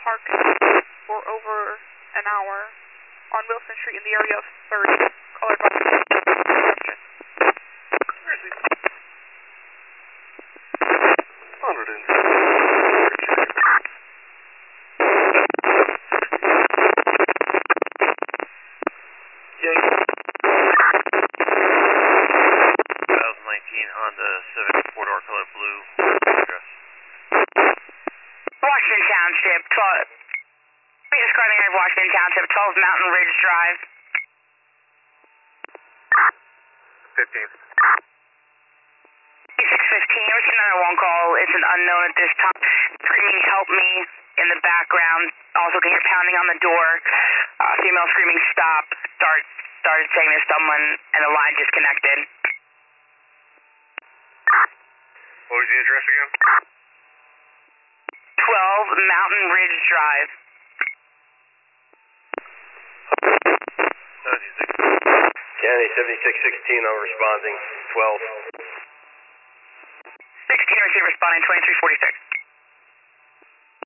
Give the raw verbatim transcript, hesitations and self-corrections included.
parked for over an hour on Wilson Street in the area of thirty. Caller by reception. Where is he? one hundred. twenty nineteen Honda Civic four-door color blue address. Washington Township, twelve. Please describe the area of Washington Township, twelve Mountain Ridge Drive. fifteen. six fifteen, receive another one call. It's an unknown at this time. Screaming, help me in the background. Also, can hear pounding on the door. Uh, female screaming, stop. Start, started saying there's someone, and the line disconnected. What was the address again? twelve Mountain Ridge Drive. County seventy-six sixteen, I'm responding, twelve. sixteen, receive responding, twenty-three forty-six.